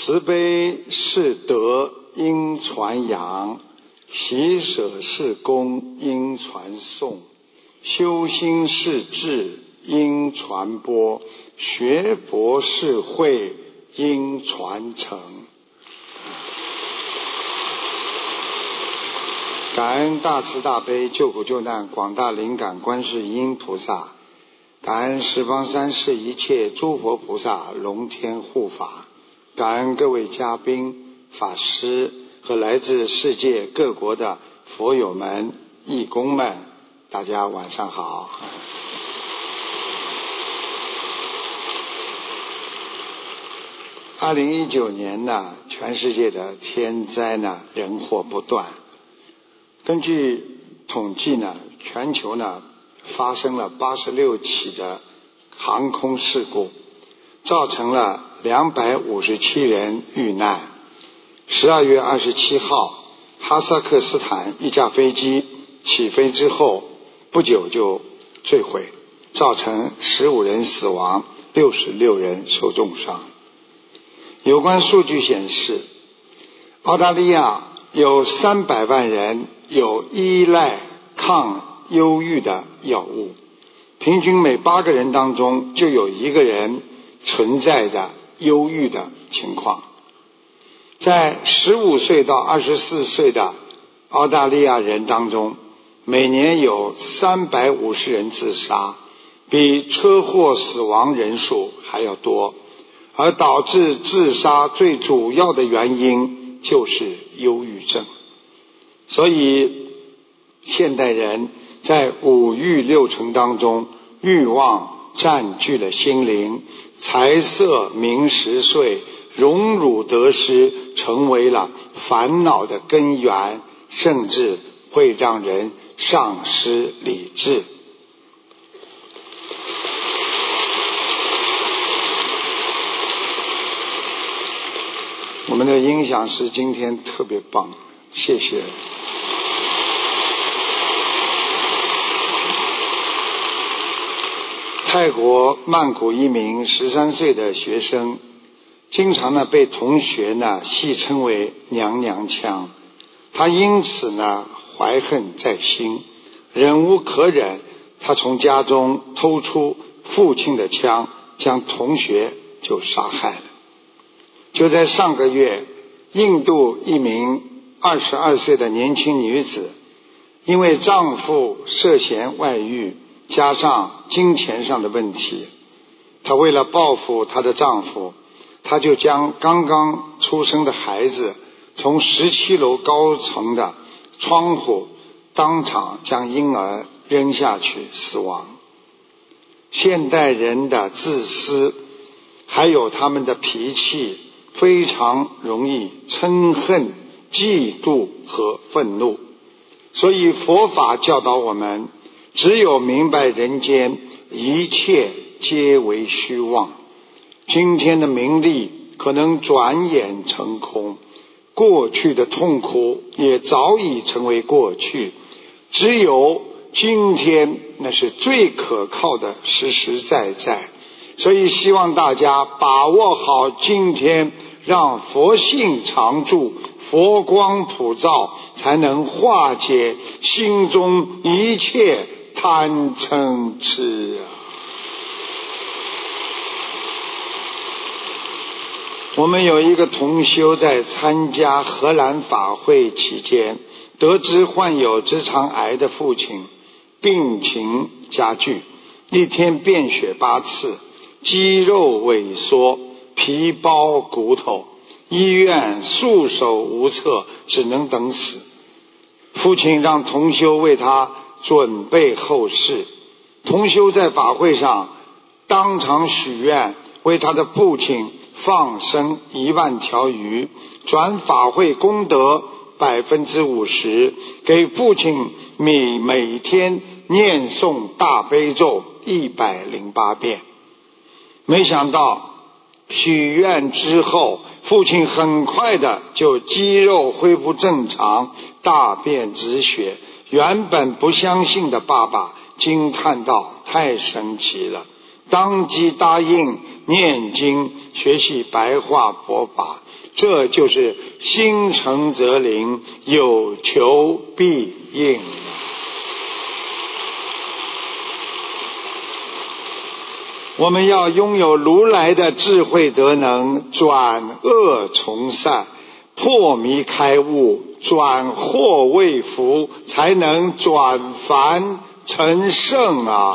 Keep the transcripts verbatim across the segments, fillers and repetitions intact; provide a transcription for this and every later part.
慈悲是德应传扬，喜舍是功应传颂，修心是智应传播，学佛是慧应传承。感恩大慈大悲救苦救难广大灵感观世音菩萨，感恩十方三世一切诸佛菩萨龙天护法，感恩各位嘉宾、法师和来自世界各国的佛友们、义工们，大家晚上好。二零一九年呢，全世界的天灾呢，人祸不断。根据统计呢，全球呢发生了八十六起的航空事故，造成了两百五十七人遇难。十二月二十七号，哈萨克斯坦一架飞机起飞之后不久就坠毁，造成十五人死亡，六十六人受重伤。有关数据显示，澳大利亚有三百万人有依赖抗忧郁的药物，平均每八个人当中就有一个人存在着忧郁的情况。在十五岁到二十四岁的澳大利亚人当中，每年有三百五十人自杀，比车祸死亡人数还要多，而导致自杀最主要的原因就是忧郁症。所以现代人在五欲六尘当中，欲望占据了心灵，财色名食睡荣辱得失成为了烦恼的根源，甚至会让人丧失理智。我们的音响师今天特别棒，谢谢。泰国曼谷一名十三岁的学生，经常呢被同学呢戏称为娘娘腔，他因此呢怀恨在心，忍无可忍，他从家中偷出父亲的枪，将同学就杀害了。就在上个月，印度一名二十二岁的年轻女子，因为丈夫涉嫌外遇，加上金钱上的问题，她为了报复她的丈夫，她就将刚刚出生的孩子从十七楼高层的窗户当场将婴儿扔下去死亡。现代人的自私还有他们的脾气非常容易嗔恨、嫉妒和愤怒，所以佛法教导我们，只有明白人间一切皆为虚妄，今天的名利可能转眼成空，过去的痛苦也早已成为过去，只有今天那是最可靠的实实在在。所以希望大家把握好今天，让佛性常驻，佛光普照，才能化解心中一切贪嗔痴啊！我们有一个同修在参加荷兰法会期间，得知患有直肠癌的父亲病情加剧，一天便血八次，肌肉萎缩，皮包骨头，医院束手无策，只能等死。父亲让同修为他准备后事，同修在法会上当场许愿，为他的父亲放生一万条鱼，转法会功德百分之五十，给父亲每每天念诵大悲咒一百零八遍。没想到许愿之后，父亲很快的就肌肉恢复正常，大便止血。原本不相信的爸爸惊叹道：太神奇了！当即答应念经学习白话佛法， 这就是心诚则灵，有求必应。我们要拥有如来的智慧德能，转恶从善，破迷开悟，转祸为福，才能转凡成圣啊！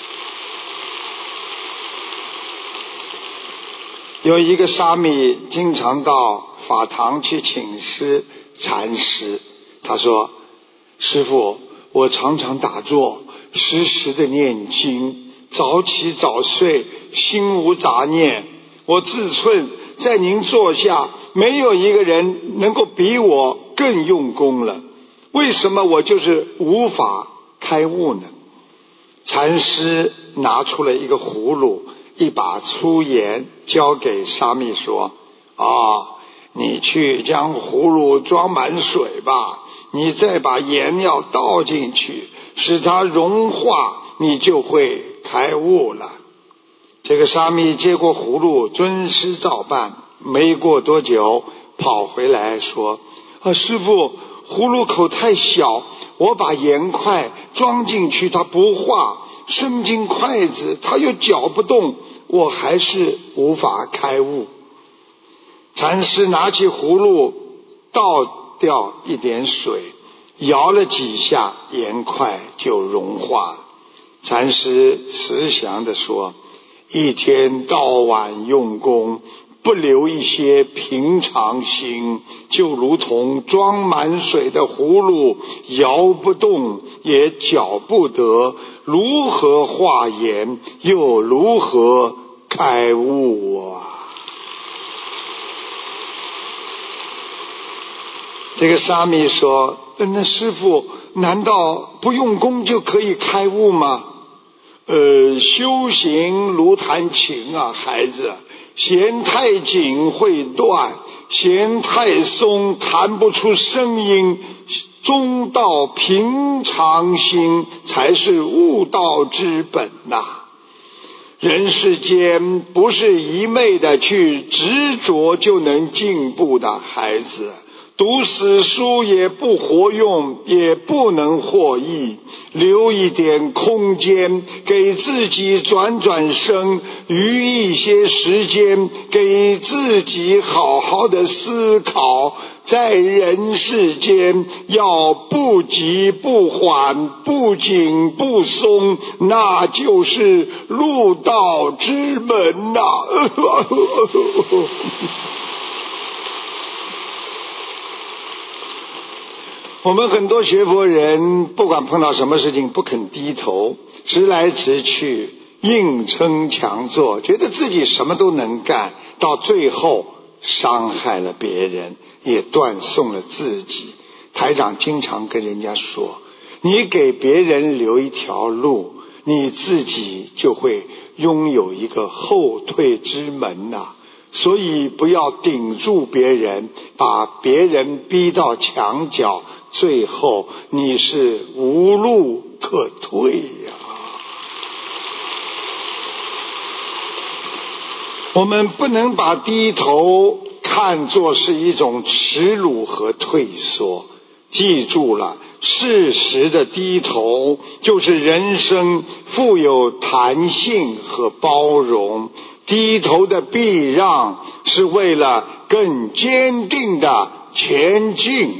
有一个沙弥经常到法堂去请师禅师，他说：师父，我常常打坐，时时的念经，早起早睡，心无杂念。我自忖在您座下没有一个人能够比我更用功了，为什么我就是无法开悟呢？禅师拿出了一个葫芦，一把粗盐，交给沙弥说：啊，你去将葫芦装满水吧，你再把盐要倒进去，使它融化，你就会开悟了。这个沙弥接过葫芦，遵师照办，没过多久跑回来说：啊，师父，葫芦口太小，我把盐块装进去它不化，伸进筷子它又搅不动，我还是无法开悟。禅师拿起葫芦，倒掉一点水，摇了几下，盐块就融化了。禅师慈祥地说：一天到晚用功，不留一些平常心，就如同装满水的葫芦，摇不动也搅不得，如何化盐，又如何开悟啊？这个沙弥说：那师父，难道不用功就可以开悟吗？呃，修行如弹琴啊，孩子，弦太紧会断，弦太松弹不出声音，中道平常心才是悟道之本呐、啊。人世间不是一昧的去执着就能进步的，孩子，读死书也不活用，也不能获益，留一点空间给自己转转身，余一些时间给自己好好的思考，在人世间要不急不缓，不紧不松，那就是入道之门呐、啊！我们很多学佛人不管碰到什么事情不肯低头，直来直去，硬撑强做，觉得自己什么都能干，到最后伤害了别人，也断送了自己。台长经常跟人家说，你给别人留一条路，你自己就会拥有一个后退之门呐、啊。所以不要顶住别人，把别人逼到墙角，最后你是无路可退呀、啊。我们不能把低头看作是一种耻辱和退缩，记住了，适时的低头就是人生富有弹性和包容，低头的避让是为了更坚定的前进。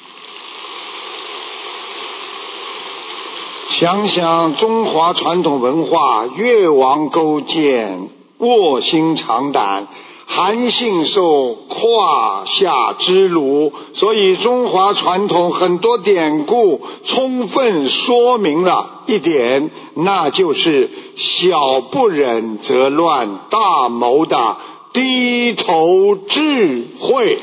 想想中华传统文化，越王勾践，卧薪尝胆，韩信受胯下之辱，所以中华传统很多典故充分说明了一点，那就是小不忍则乱大谋的低头智慧。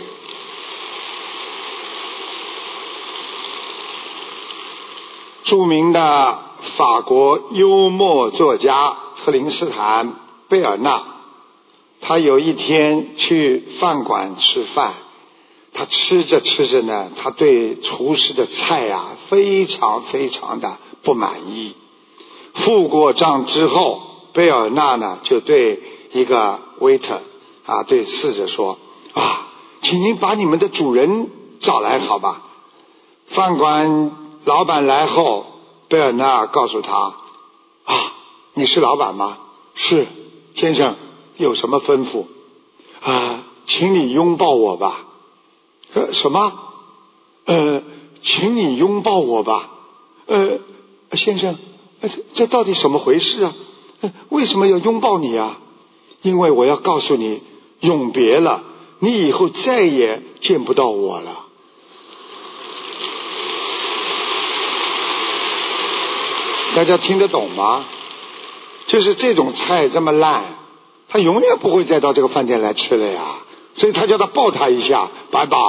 著名的法国幽默作家特林斯坦贝尔纳，他有一天去饭馆吃饭，他吃着吃着呢，他对厨师的菜啊非常非常的不满意。付过账之后，贝尔纳呢就对一个 waiter 啊对侍者说：啊， 请您把你们的主人找来好吧。饭馆老板来后，贝尔纳告诉他，啊，你是老板吗？是，先生，有什么吩咐？啊，请你拥抱我吧。呃，什么？呃，请你拥抱我吧。呃，先生，这这到底什么回事啊？为什么要拥抱你啊？因为我要告诉你，永别了，你以后再也见不到我了。大家听得懂吗？就是这种菜这么烂，他永远不会再到这个饭店来吃了呀。所以他叫他抱他一下，拜拜。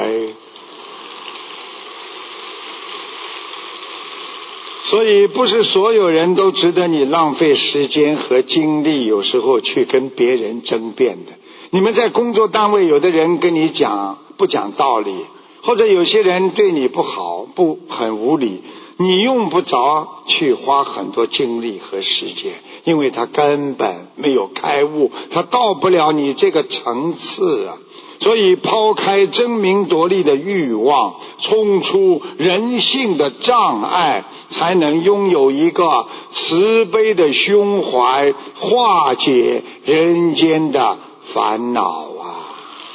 所以不是所有人都值得你浪费时间和精力，有时候去跟别人争辩的。你们在工作单位，有的人跟你讲不讲道理，或者有些人对你不好，不很无理，你用不着去花很多精力和时间，因为他根本没有开悟，他到不了你这个层次啊。所以抛开争名夺利的欲望，冲出人性的障碍，才能拥有一个慈悲的胸怀，化解人间的烦恼啊。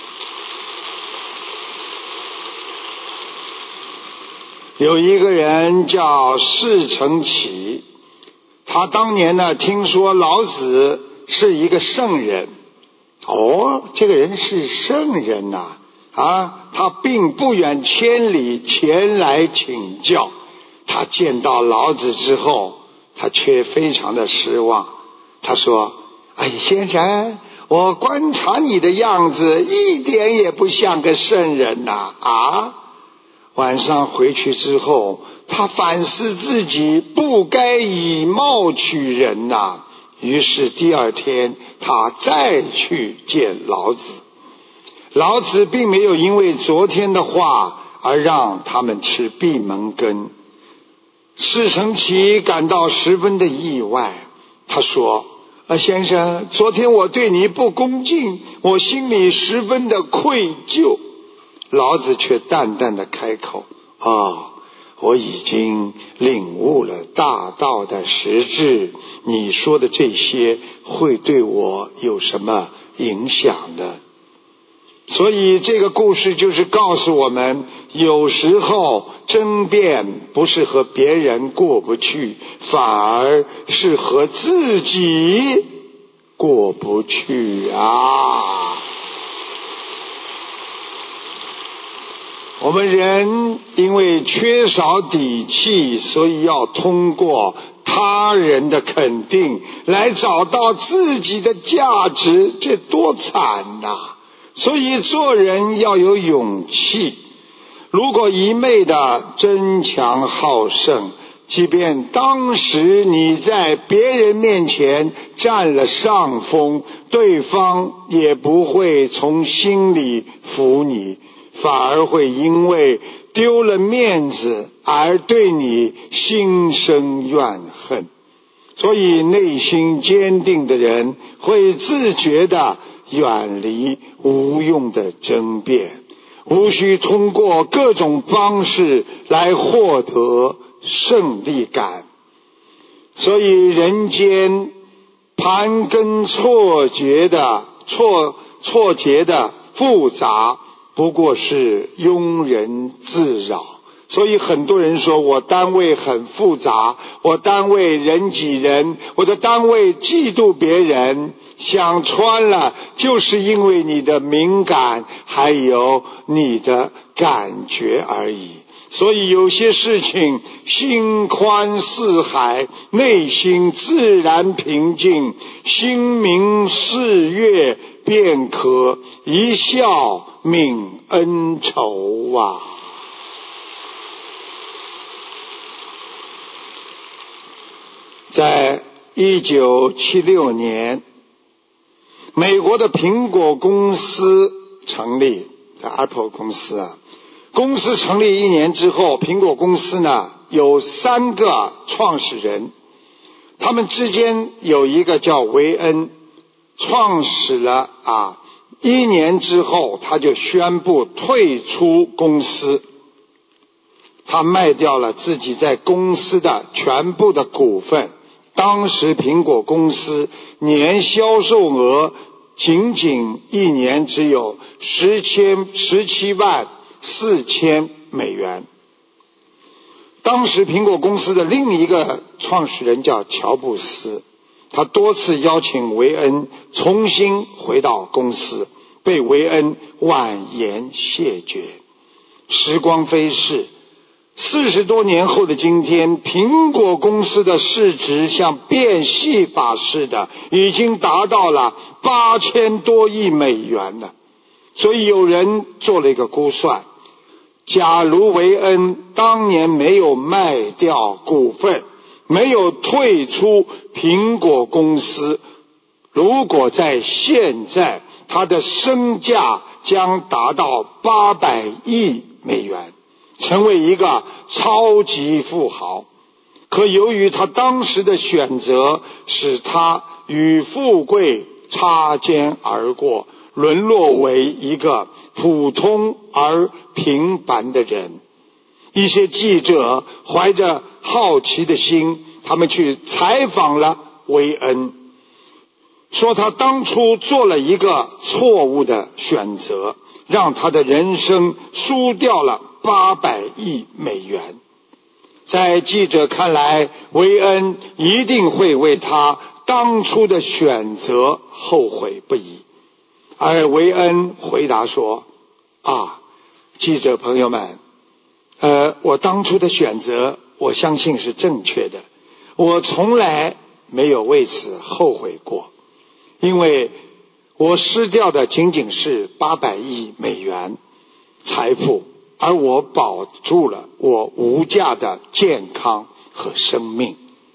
有一个人叫释承启，他当年呢听说老子是一个圣人。哦，这个人是圣人呐、啊！啊，他并不远千里前来请教。他见到老子之后，他却非常的失望。他说：“哎，先生，我观察你的样子，一点也不像个圣人呐！啊！”晚上回去之后，他反思自己不该以貌取人呐、啊。于是第二天他再去见老子。老子并没有因为昨天的话而让他们吃闭门羹。释承启感到十分的意外，他说：啊，先生，昨天我对你不恭敬，我心里十分的愧疚。老子却淡淡的开口：啊，我已经领悟了大道的实质，你说的这些会对我有什么影响呢？所以这个故事就是告诉我们，有时候争辩不是和别人过不去，反而是和自己过不去啊。我们人因为缺少底气，所以要通过他人的肯定来找到自己的价值，这多惨呐、啊！所以做人要有勇气。如果一昧的争强好胜，即便当时你在别人面前占了上风，对方也不会从心里服你，反而会因为丢了面子而对你心生怨恨。所以内心坚定的人会自觉地远离无用的争辩，无需通过各种方式来获得胜利感。所以人间盘根错节的错错节的复杂，不过是庸人自扰。所以很多人说我单位很复杂，我单位人挤人，我的单位嫉妒别人，想穿了就是因为你的敏感还有你的感觉而已。所以有些事情心宽似海，内心自然平静，心明似月，便可一笑泯恩仇啊。在一九七六年，美国的苹果公司成立，在 Apple 公司啊，公司成立一年之后，苹果公司呢有三个创始人，他们之间有一个叫维恩，创始了啊一年之后他就宣布退出公司，他卖掉了自己在公司的全部的股份。当时苹果公司年销售额仅仅一年只有十千十七万四千美元。当时苹果公司的另一个创始人叫乔布斯，他多次邀请维恩重新回到公司，被维恩婉言谢绝。时光飞逝，四十多年后的今天，苹果公司的市值像变戏法似的，已经达到了八千多亿美元了。所以有人做了一个估算，假如维恩当年没有卖掉股份，没有退出苹果公司，如果在现在，他的身价将达到八百亿美元，成为一个超级富豪。可由于他当时的选择，使他与富贵擦肩而过，沦落为一个普通而平凡的人。一些记者怀着好奇的心，他们去采访了维恩，说他当初做了一个错误的选择，让他的人生输掉了八百亿美元。在记者看来，维恩一定会为他当初的选择后悔不已。而维恩回答说，啊，记者朋友们，呃，我当初的选择我相信是正确的，我从来没有为此后悔过，因为我失掉的仅仅是八百亿美元财富，而我保住了我无价的健康和生命。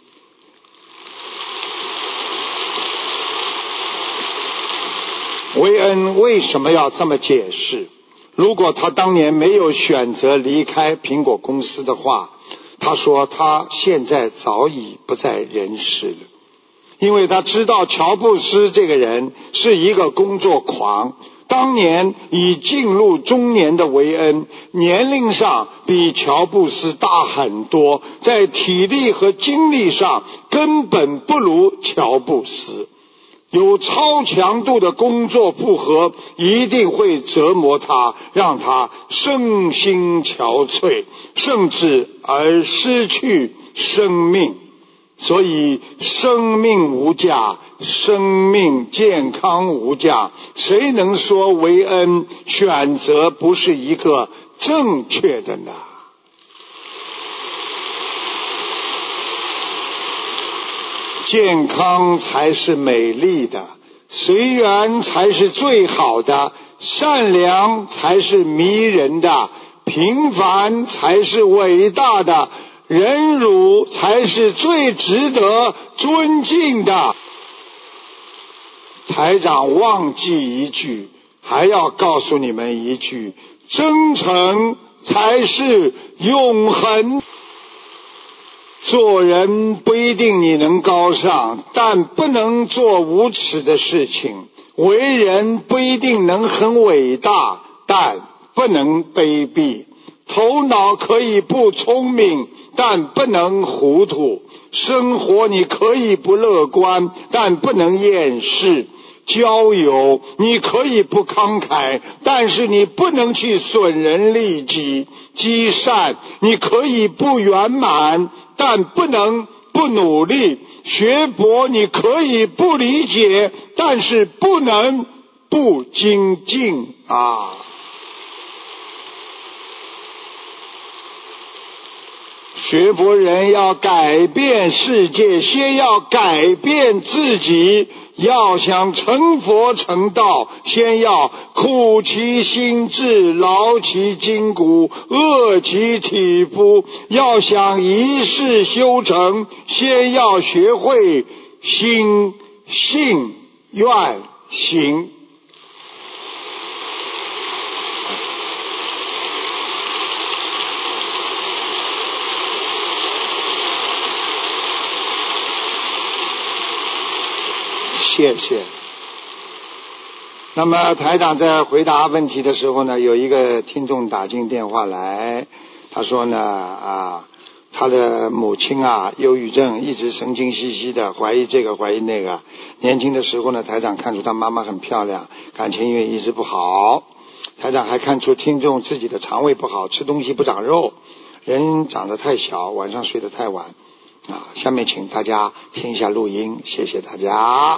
维恩为什么要这么解释？如果他当年没有选择离开苹果公司的话，他说他现在早已不在人世了。因为他知道乔布斯这个人是一个工作狂，当年已进入中年的维恩年龄上比乔布斯大很多，在体力和精力上根本不如乔布斯。有超强度的工作负荷一定会折磨他，让他身心憔悴，甚至而失去生命。所以生命无价，生命健康无价，谁能说维恩选择不是一个正确的呢？健康才是美丽的，随缘才是最好的，善良才是迷人的，平凡才是伟大的，忍辱才是最值得尊敬的。台长忘记一句，还要告诉你们一句，真诚才是永恒。做人不一定你能高尚，但不能做无耻的事情；为人不一定能很伟大，但不能卑鄙。头脑可以不聪明，但不能糊涂。生活你可以不乐观，但不能厌世。交友你可以不慷慨，但是你不能去损人利己。积善你可以不圆满，但不能不努力。学博你可以不理解，但是不能不精进啊！学博人要改变世界，先要改变自己。要想成佛成道，先要苦其心志，劳其筋骨，饿其体肤。要想一世修成，先要学会心信愿行。谢谢。 那么台长在回答问题的时候呢，有一个听众打进电话来，他说呢啊，他的母亲啊忧郁症，一直神经兮兮的，怀疑这个怀疑那个。年轻的时候呢，台长看出他妈妈很漂亮，感情运一直不好。台长还看出听众自己的肠胃不好，吃东西不长肉，人长得太小，晚上睡得太晚啊。下面请大家听一下录音，谢谢大家。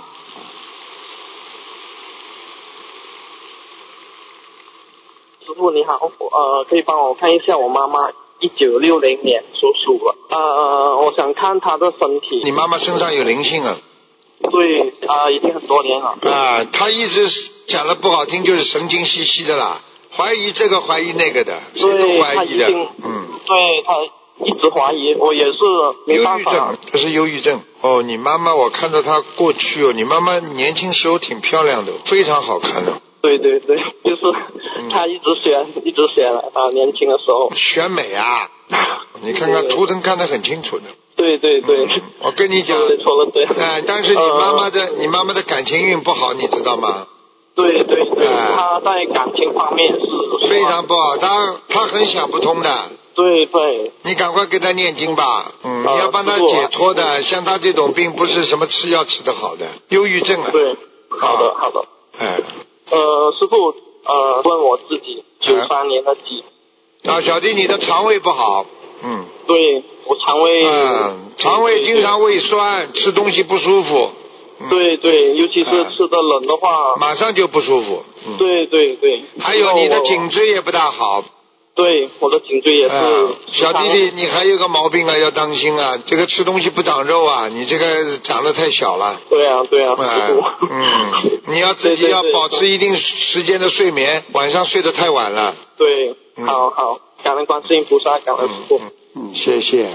师傅你好，呃，可以帮我看一下我妈妈一九六零年属鼠的，呃，我想看她的身体。 你妈妈身上有灵性啊？ 对，啊、呃，已经很多年了。 啊，她一直讲的不好听，就是神经兮兮的啦，怀疑这个怀疑那个的，谁都怀疑的。嗯， 对，她一直怀疑，我也是没办法。忧郁症， 这是忧郁症。哦，你妈妈我看到她过去哦，你妈妈年轻时候挺漂亮的，非常好看的。 对对对，就是他一直选，嗯、一直选啊，年轻的时候。 选美啊！你看看图腾看得很清楚的。 对对对。 嗯、我跟你讲。 对，错了对。 哎、呃，但是你妈妈的、呃，你妈妈的感情运不好，你知道吗？ 对对对， 呃、 她在感情方面是非常不好，她她很想不通的。 对对。 你赶快给她念经吧，嗯，呃、你要帮她解脱的。呃、像她这种病，不是什么吃药吃得好的，忧郁症啊。 对，好的好的。 哎。 呃，师傅，呃，问我自己九三年的鸡。 啊，小弟，你的肠胃不好，嗯。 对，我肠胃。 嗯，肠胃经常胃酸，吃东西不舒服。 嗯、对对，尤其是吃的冷的话。 嗯、马上就不舒服。嗯、 对对对。 还有你的颈椎也不大好。 对，我的颈椎也是、 嗯。小弟弟，你还有个毛病啊，要当心啊！这个吃东西不长肉啊，你这个长得太小了。 对啊，对啊。 嗯，嗯你要自己要保持一定时间的睡眠，晚上睡得太晚了。 对，嗯、好好，感恩观世音菩萨，感恩师父。 嗯，嗯谢谢。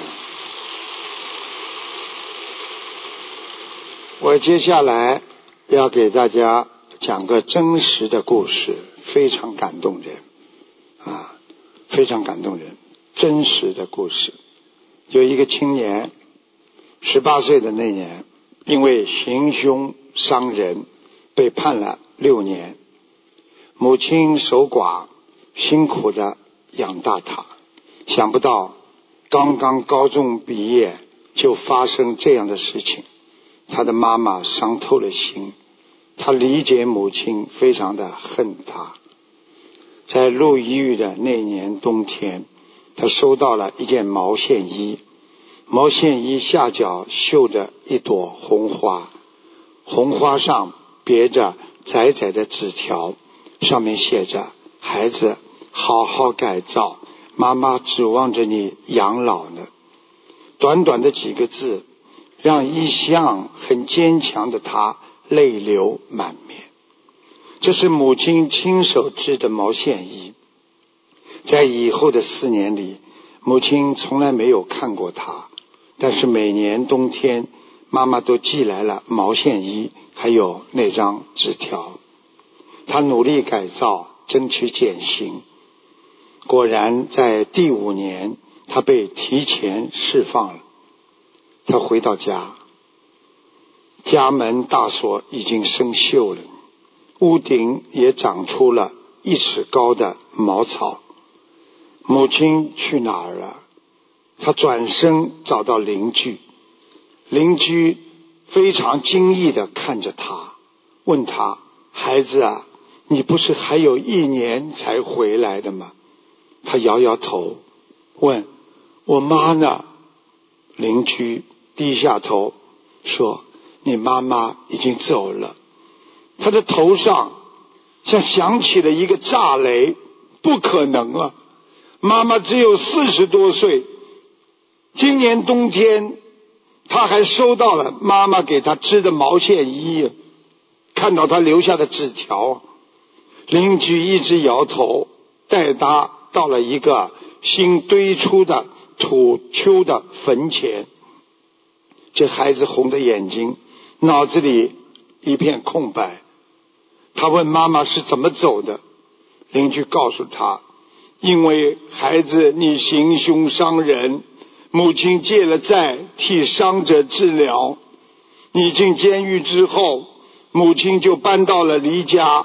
我接下来要给大家讲个真实的故事，非常感动人啊。非常感动人，真实的故事。有一个青年，十八岁的那年，因为行凶伤人，被判了六年。母亲守寡，辛苦的养大他，想不到刚刚高中毕业就发生这样的事情，他的妈妈伤透了心，他理解母亲非常的恨他。在入狱的那年冬天，他收到了一件毛线衣，毛线衣下角绣着一朵红花，红花上别着窄窄的纸条，上面写着：孩子，好好改造，妈妈指望着你养老呢。短短的几个字，让一向很坚强的他泪流满面。这是母亲亲手织的毛线衣，在以后的四年里，母亲从来没有看过它，但是每年冬天，妈妈都寄来了毛线衣，还有那张纸条。她努力改造，争取减刑。果然，在第五年，她被提前释放了。她回到家，家门大锁已经生锈了。屋顶也长出了一尺高的茅草。母亲去哪儿了？他转身找到邻居，邻居非常惊异地看着他，问他：孩子啊，你不是还有一年才回来的吗？他摇摇头，问：我妈呢？邻居低下头说：你妈妈已经走了。他的头上像响起了一个炸雷，不可能啊！妈妈只有四十多岁，今年冬天他还收到了妈妈给他织的毛线衣，看到他留下的纸条。邻居一直摇头，带他到了一个新堆出的土丘的坟前。这孩子红着眼睛，脑子里一片空白。他问妈妈是怎么走的，邻居告诉他：因为孩子你行凶伤人，母亲借了债替伤者治疗，你进监狱之后，母亲就搬到了离家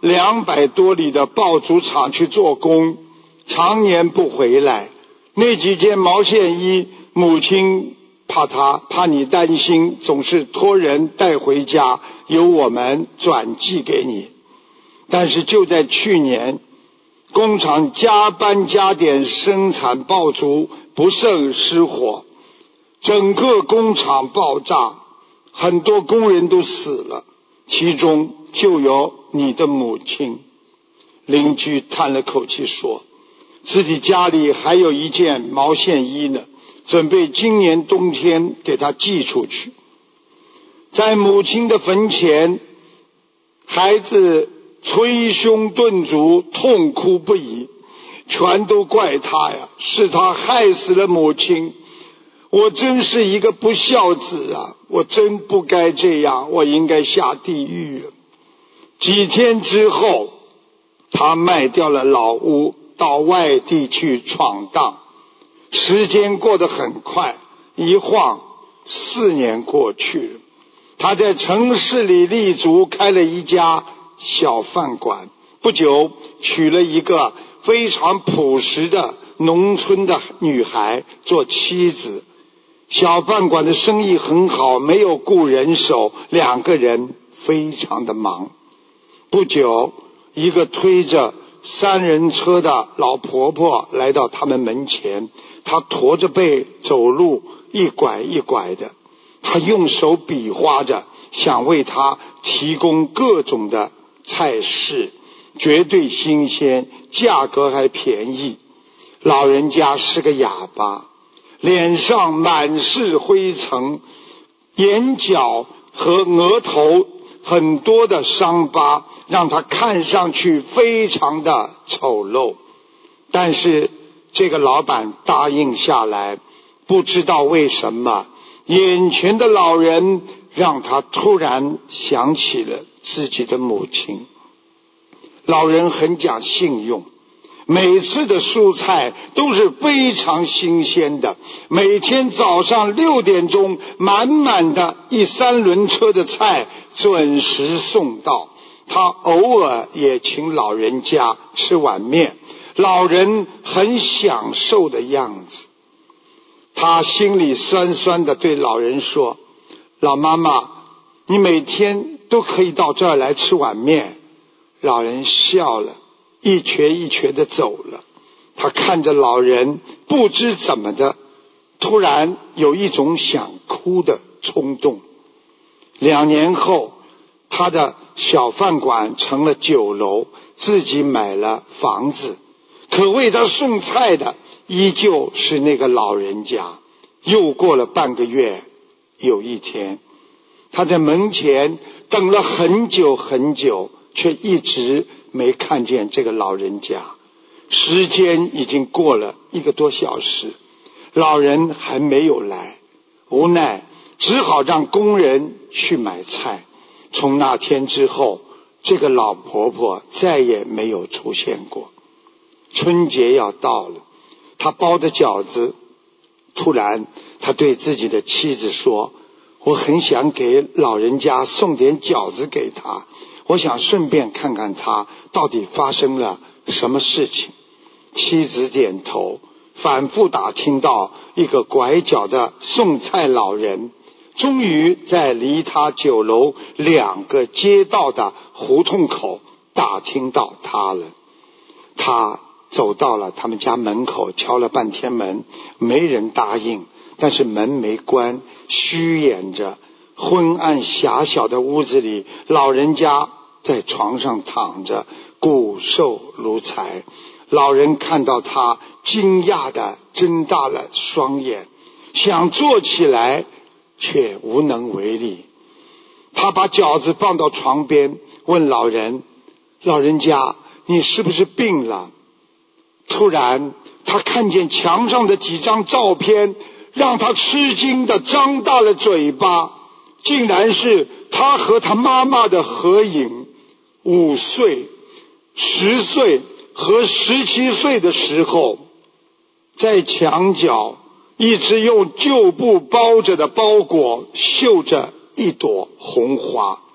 两百多里的爆竹厂去做工，常年不回来。那几件毛线衣，母亲怕他怕你担心，总是托人带回家，由我们转寄给你。但是就在去年，工厂加班加点生产爆竹，不慎失火，整个工厂爆炸，很多工人都死了，其中就有你的母亲。邻居叹了口气说，自己家里还有一件毛线衣呢，准备今年冬天给他寄出去。在母亲的坟前，孩子捶胸顿足，痛哭不已，全都怪他呀，是他害死了母亲。我真是一个不孝子啊，我真不该这样，我应该下地狱了。几天之后，他卖掉了老屋，到外地去闯荡。时间过得很快，一晃四年过去了。他在城市里立足，开了一家小饭馆，不久娶了一个非常朴实的农村的女孩做妻子。小饭馆的生意很好，没有雇人手，两个人非常的忙。不久，一个推着三人车的老婆婆来到他们门前，她驼着背走路，一拐一拐的。她用手比划着，想为她提供各种的菜式，绝对新鲜，价格还便宜。老人家是个哑巴，脸上满是灰尘，眼角和额头很多的伤疤，让他看上去非常的丑陋。但是这个老板答应下来，不知道为什么，眼前的老人让他突然想起了自己的母亲。老人很讲信用，每次的蔬菜都是非常新鲜的，每天早上六点钟，满满的一三轮车的菜准时送到。他偶尔也请老人家吃碗面，老人很享受的样子。他心里酸酸的对老人说，老妈妈，你每天都可以到这儿来吃碗面。老人笑了，一瘸一瘸的走了。他看着老人，不知怎么的，突然有一种想哭的冲动。两年后，他的小饭馆成了酒楼，自己买了房子，可为他送菜的依旧是那个老人家。又过了半个月，有一天，他在门前等了很久很久，却一直没看见这个老人家。时间已经过了一个多小时，老人还没有来，无奈只好让工人去买菜。从那天之后，这个老婆婆再也没有出现过。春节要到了，她包的饺子，突然她对自己的妻子说，我很想给老人家送点饺子给他，我想顺便看看他到底发生了什么事情。妻子点头，反复打听到一个拐角的送菜老人，终于在离他酒楼两个街道的胡同口打听到他了。他走到了他们家门口，敲了半天门，没人答应，但是门没关，虚掩着。昏暗狭小的屋子里，老人家在床上躺着，骨瘦如柴。老人看到他，惊讶地睁大了双眼，想坐起来，却无能为力。他把饺子放到床边，问老人，老人家，你是不是病了？突然他看见墙上的几张照片，让他吃惊地张大了嘴巴，竟然是他和他妈妈的合影。五岁、十岁和十七岁的时候，在墙角一直用旧布包着的包裹绣着一朵红花。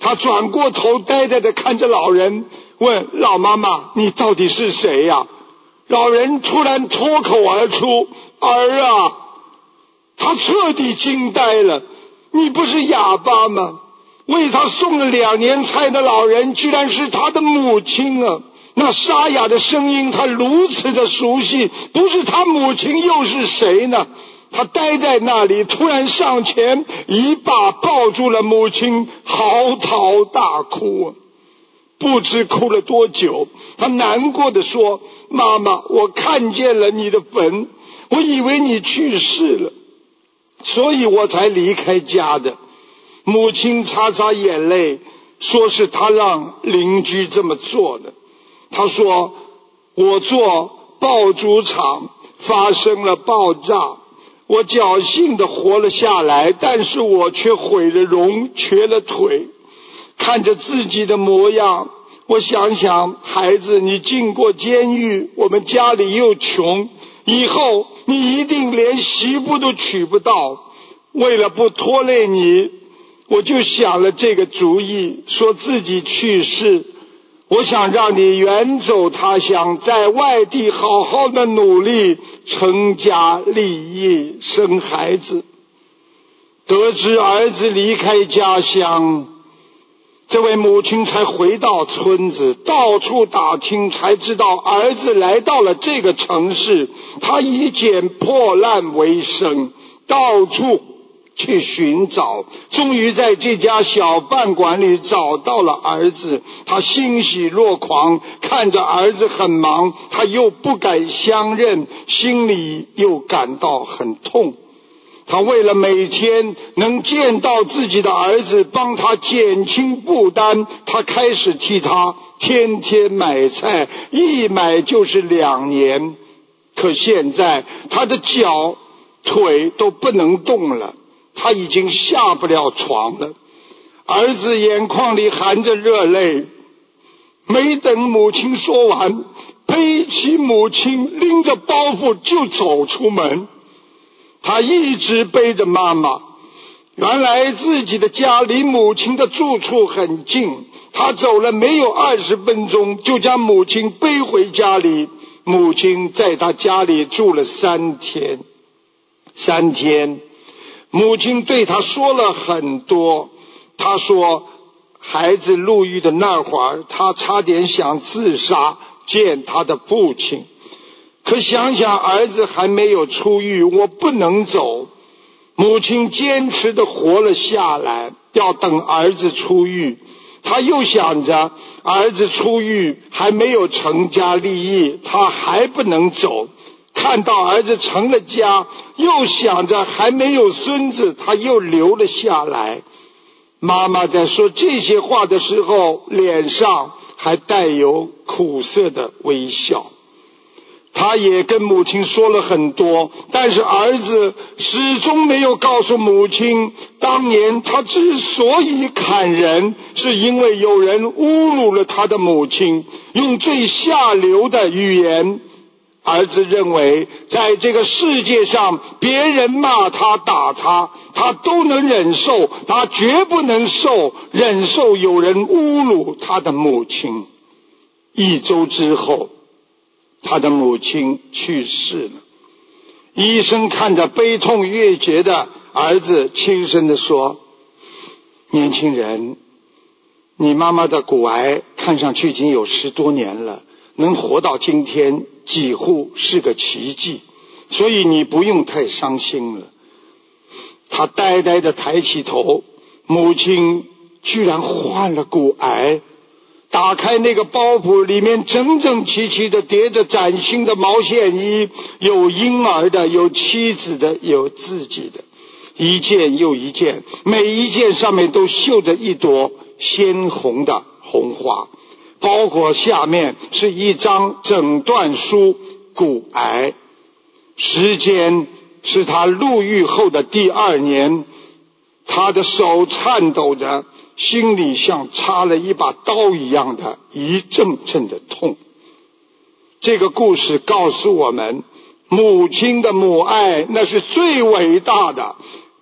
他转过头呆呆地看着老人，问老妈妈，你到底是谁呀？老人突然脱口而出，儿啊！他彻底惊呆了，你不是哑巴吗？为他送了两年菜的老人居然是他的母亲啊！那沙哑的声音他如此的熟悉，不是他母亲又是谁呢？他呆在那里，突然上前一把抱住了母亲，嚎啕大哭。不知哭了多久，他难过地说，妈妈，我看见了你的坟，我以为你去世了，所以我才离开家的。母亲擦擦眼泪，说是他让邻居这么做的。他说，我做爆竹厂发生了爆炸，我侥幸的活了下来，但是我却毁了容，瘸了腿。看着自己的模样，我想想，孩子，你进过监狱，我们家里又穷，以后你一定连媳妇都娶不到。为了不拖累你，我就想了这个主意，说自己去世。我想让你远走他乡，在外地好好的努力，成家立业，生孩子。得知儿子离开家乡，这位母亲才回到村子，到处打听，才知道儿子来到了这个城市。他以捡破烂为生，到处去寻找，终于在这家小饭馆里找到了儿子。他欣喜若狂，看着儿子很忙，他又不敢相认，心里又感到很痛。他为了每天能见到自己的儿子，帮他减轻负担，他开始替他天天买菜，一买就是两年。可现在他的脚腿都不能动了，他已经下不了床了。儿子眼眶里含着热泪，没等母亲说完，背起母亲，拎着包袱就走出门。他一直背着妈妈，原来自己的家离母亲的住处很近，他走了没有二十分钟，就将母亲背回家里。母亲在他家里住了三天，三天，母亲对他说了很多。他说，孩子入狱的那会儿，他差点想自杀，见他的父亲。可想想儿子还没有出狱，我不能走。母亲坚持地活了下来，要等儿子出狱。他又想着儿子出狱还没有成家立业，他还不能走。看到儿子成了家，又想着还没有孙子，他又留了下来。妈妈在说这些话的时候，脸上还带有苦涩的微笑。他也跟母亲说了很多，但是儿子始终没有告诉母亲，当年他之所以砍人，是因为有人侮辱了他的母亲，用最下流的语言。儿子认为在这个世界上，别人骂他打他，他都能忍受，他绝不能受忍受有人侮辱他的母亲。一周之后，他的母亲去世了。医生看着悲痛欲绝的儿子，轻声地说，年轻人，你妈妈的骨癌看上去已经有十多年了，能活到今天几乎是个奇迹，所以你不用太伤心了。他呆呆地抬起头，母亲居然患了骨癌。打开那个包袱，里面整整齐齐地叠着崭新的毛线衣，有婴儿的，有妻子的，有自己的，一件又一件，每一件上面都绣着一朵鲜红的红花。包裹下面是一张诊断书，骨癌。时间是他入狱后的第二年，他的手颤抖着，心里像插了一把刀一样的一阵阵的痛。这个故事告诉我们，母亲的母爱那是最伟大的，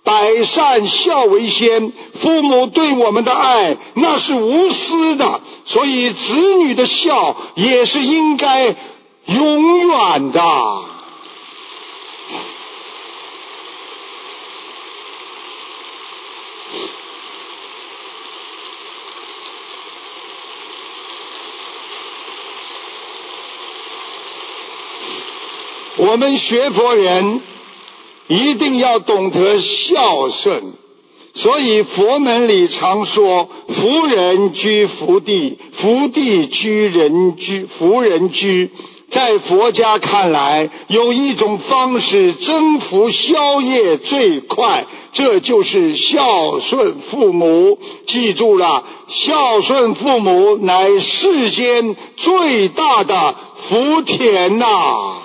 百善孝为先，父母对我们的爱那是无私的，所以子女的孝也是应该永远的。我们学佛人一定要懂得孝顺，所以佛门里常说福人居福地，福地居人居，福人居。在佛家看来，有一种方式增福消业最快，这就是孝顺父母。记住了，孝顺父母乃世间最大的福田呐、啊！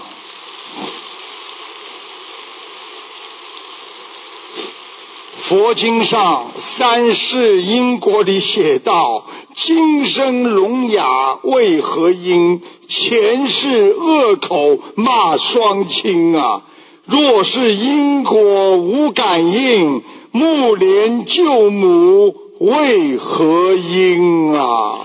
佛经上三世因果里写道：今生聋哑为何因？前世恶口骂双亲啊！若是因果无感应，目连救母为何因啊？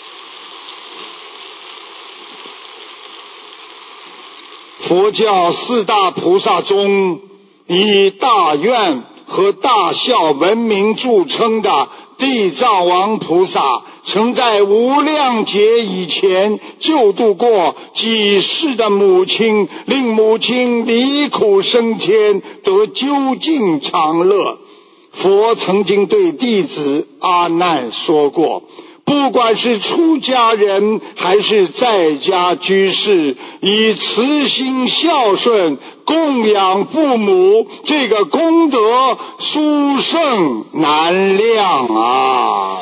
佛教四大菩萨中，以大愿和大孝闻名著称的地藏王菩萨，曾在无量劫以前救度过几世的母亲，令母亲离苦升天，得究竟长乐。佛曾经对弟子阿难说过，不管是出家人还是在家居士，以慈心孝顺供养父母，这个功德殊胜难量啊！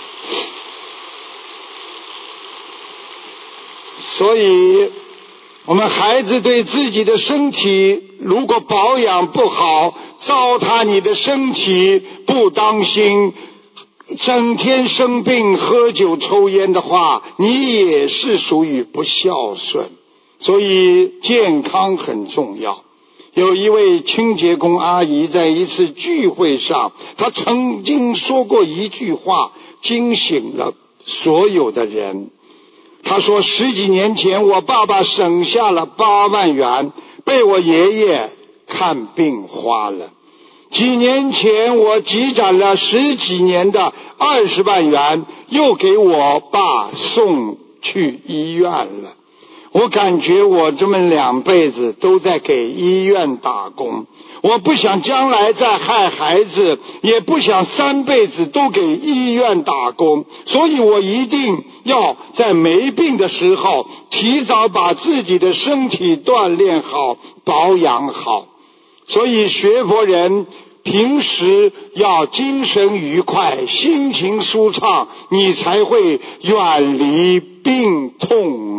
所以我们孩子对自己的身体如果保养不好，糟蹋你的身体，不当心，整天生病喝酒抽烟的话，你也是属于不孝顺。所以健康很重要。有一位清洁工阿姨在一次聚会上，她曾经说过一句话，惊醒了所有的人。她说，十几年前我爸爸省下了八万元，被我爷爷看病花了。几年前我积攒了十几年的二十万元，又给我爸送去医院了。我感觉我这么两辈子都在给医院打工，我不想将来再害孩子，也不想三辈子都给医院打工，所以我一定要在没病的时候提早把自己的身体锻炼好，保养好。所以学佛人平时要精神愉快，心情舒畅，你才会远离病痛。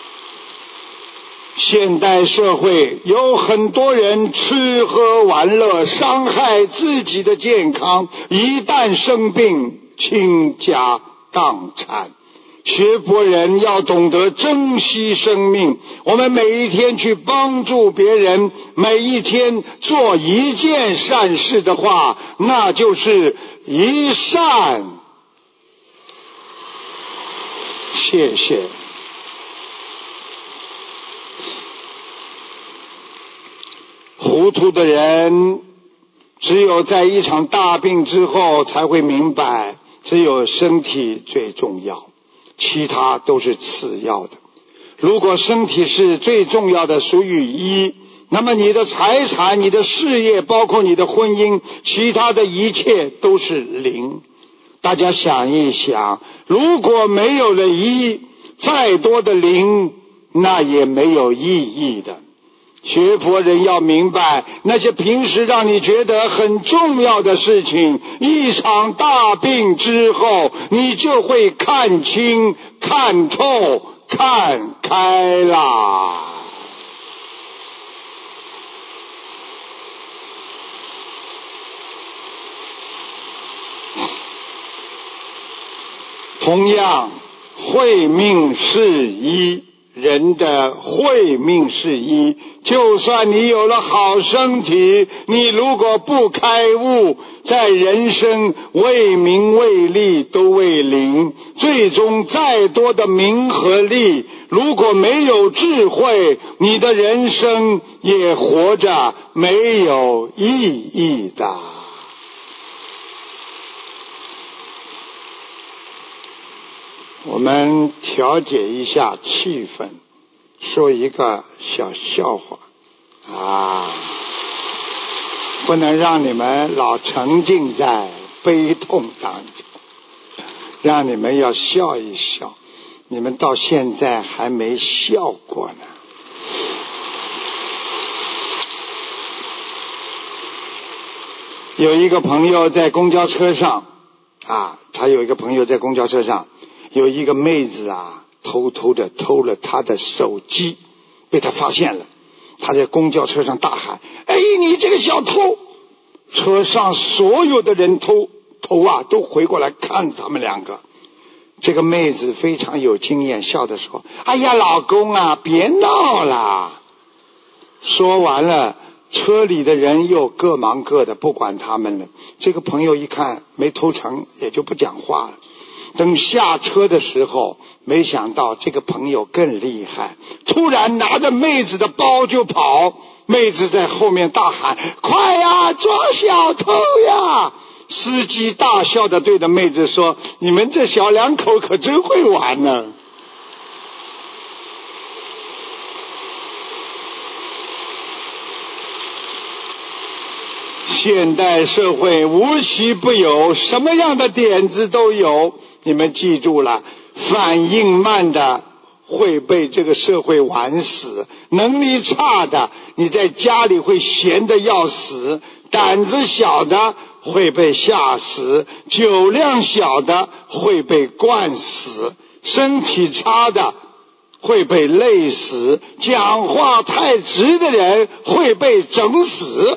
现代社会有很多人吃喝玩乐，伤害自己的健康，一旦生病倾家荡产。学佛人要懂得珍惜生命，我们每一天去帮助别人，每一天做一件善事的话，那就是一善。谢谢。糊涂的人只有在一场大病之后才会明白，只有身体最重要，其他都是次要的。如果身体是最重要的，属于一，那么你的财产、你的事业，包括你的婚姻，其他的一切都是零。大家想一想，如果没有了一，再多的零那也没有意义的。学佛人要明白，那些平时让你觉得很重要的事情，一场大病之后，你就会看清、看透、看开啦。同样，慧命是一， 人的慧命是一，就算你有了好身体，你如果不开悟，在人生为名为利都为零，最终再多的名和利，如果没有智慧，你的人生也活着没有意义的。我们调节一下气氛，说一个小笑话啊，不能让你们老沉浸在悲痛当中，让你们要笑一笑。你们到现在还没笑过呢。有一个朋友在公交车上啊，他有一个朋友在公交车上，有一个妹子啊，偷偷的偷了他的手机，被他发现了。他在公交车上大喊：哎，你这个小偷！车上所有的人头头啊都回过来看他们两个。这个妹子非常有经验，笑着说：哎呀，老公啊，别闹啦。说完了，车里的人又各忙各的，不管他们了。这个朋友一看没偷成，也就不讲话了。等下车的时候，没想到这个朋友更厉害，突然拿着妹子的包就跑。妹子在后面大喊：快呀，抓小偷呀！司机大笑的对着妹子说：你们这小两口可真会玩呢。现代社会无奇不有，什么样的点子都有。你们记住了，反应慢的会被这个社会玩死，能力差的你在家里会闲得要死，胆子小的会被吓死，酒量小的会被灌死，身体差的会被累死，讲话太直的人会被整死，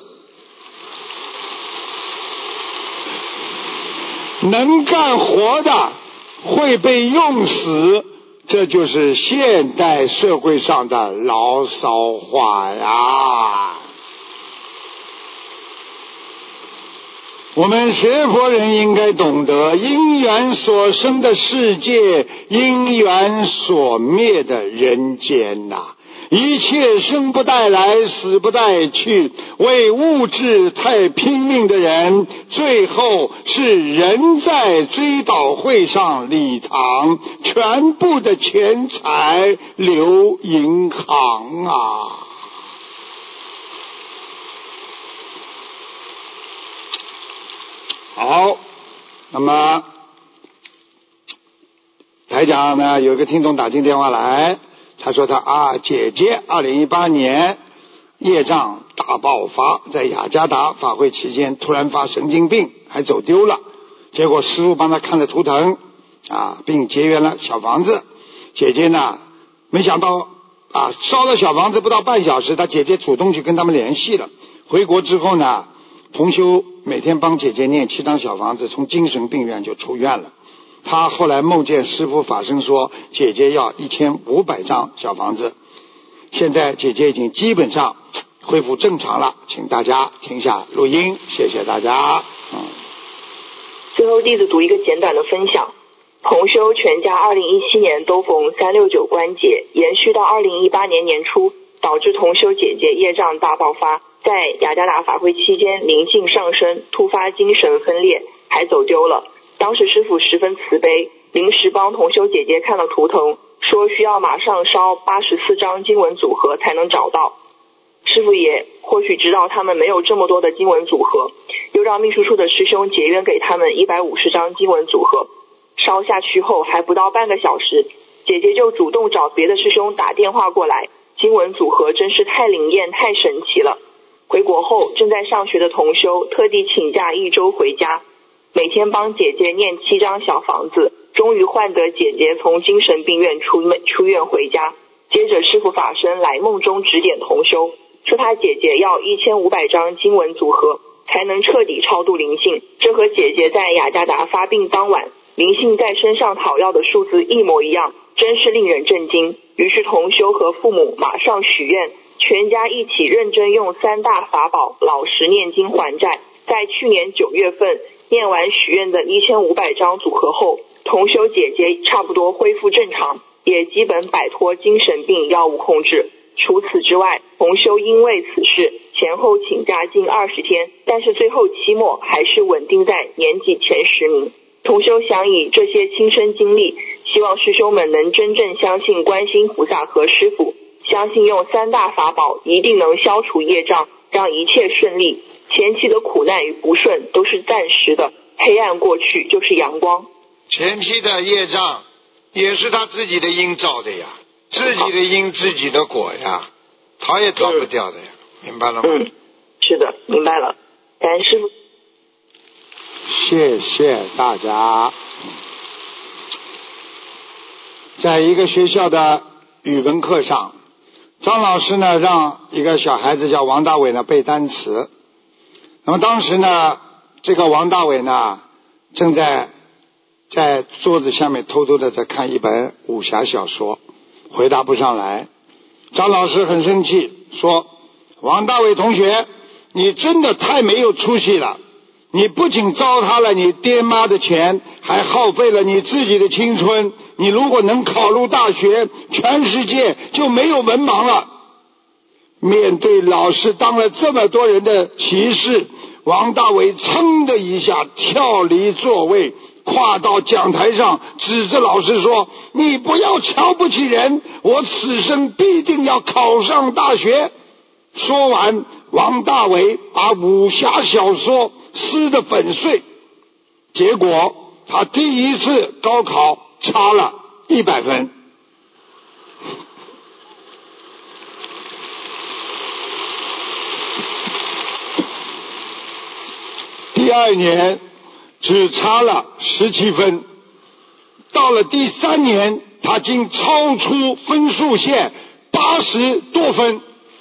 能干活的会被用死。这就是现代社会上的牢骚话呀。我们学佛人应该懂得，因缘所生的世界，因缘所灭的人间呐、啊。一切生不带来，死不带去，为物质太拼命的人，最后是人在追悼会上礼堂，全部的钱财流银行啊。好，那么台长呢，有一个听众打进电话来，他说他啊，姐姐二零一八年业障大爆发，在雅加达法会期间突然发神经病，还走丢了。结果师父帮他看了图腾啊，并结缘了小房子。姐姐呢，没想到啊，烧了小房子不到半小时，他姐姐主动去跟他们联系了。回国之后呢，同修每天帮姐姐念七张小房子，从精神病院就出院了。他后来梦见师父法身说，姐姐要一千五百张小房子。现在姐姐已经基本上恢复正常了，请大家听下录音，谢谢大家。嗯， 最后弟子读一个简短的分享。同修全家二零一七年都逢三六九关节，延续到二零一八年年初，导致同修姐姐业障大爆发，在雅加达法会期间灵性上升，突发精神分裂，还走丢了。当时师父十分慈悲，临时帮同修姐姐看了图腾，说需要马上烧八十四张经文组合才能找到。师父也或许知道他们没有这么多的经文组合，又让秘书处的师兄结缘给他们一百五十张经文组合。烧下去后还不到半个小时，姐姐就主动找别的师兄打电话过来，经文组合真是太灵验太神奇了。回国后正在上学的同修特地请假一周回家，每天帮姐姐念七张小房子，终于换得姐姐从精神病院出出院回家。接着师父法身来梦中指点同修，说他姐姐要一千五百张经文组合才能彻底超度灵性，这和姐姐在雅加达发病当晚灵性在身上讨要的数字一模一样，真是令人震惊。 于是同修和父母马上许愿，全家一起认真用三大法宝老实念经还债。在去年九月份念完许愿的一千五百张组合后，同修姐姐差不多恢复正常，也基本摆脱精神病药物控制。除此之外，同修因为此事前后请假近二十天，但是最后期末还是稳定在年级前十名。同修想以这些亲身经历，希望师兄们能真正相信观世音菩萨和师父，相信用三大法宝一定能消除业障，让一切顺利。前期的苦难与不顺都是暂时的，黑暗过去就是阳光。 前期的业障也是他自己的因造的呀，自己的因自己的果呀，逃也逃不掉的呀、嗯、明白了吗？ 嗯，是的，明白了。感恩师父。 谢谢大家。在一个学校的语文课上，张老师呢让一个小孩子叫王大伟呢背单词。那么当时呢，这个王大伟呢正在在桌子下面偷偷的在看一本武侠小说，回答不上来。张老师很生气，说：王大伟同学，你真的太没有出息了，你不仅糟蹋了你爹妈的钱，还耗费了你自己的青春，你如果能考入大学，全世界就没有文盲了。面对老师当了这么多人的歧视，王大伟噌的一下跳离座位，跨到讲台上，指着老师说：你不要瞧不起人，我此生必定要考上大学。说完，王大伟把武侠小说撕得粉碎，结果他第一次高考差了一百分。第二年只差了十七分，到了第三年他竟超出分数线八十多分。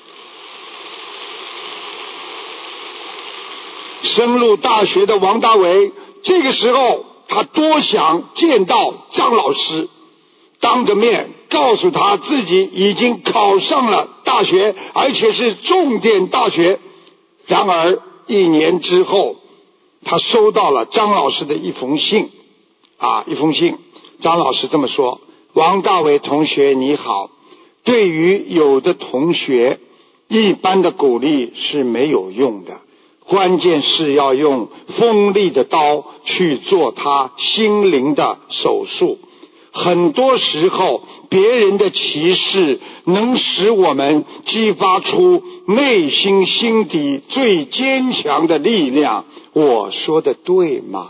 升入大学的王大伟，这个时候他多想见到张老师，当着面告诉他自己已经考上了大学，而且是重点大学。然而一年之后，他收到了张老师的一封信啊，一封信。张老师这么说：王大伟同学你好，对于有的同学，一般的鼓励是没有用的，关键是要用锋利的刀去做他心灵的手术。很多时候别人的歧视能使我们激发出内心心底最坚强的力量。我说的对吗？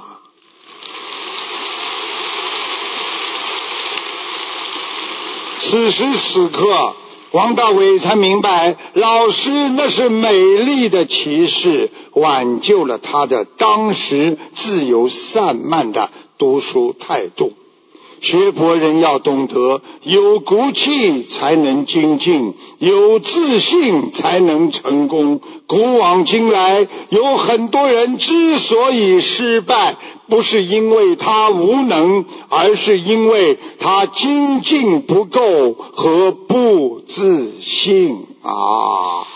此时此刻，王大伟才明白，老师那是美丽的骑士，挽救了他的当时自由散漫的读书态度。学佛人要懂得，有骨气才能精进，有自信才能成功。古往今来，有很多人之所以失败，不是因为他无能，而是因为他精进不够和不自信啊！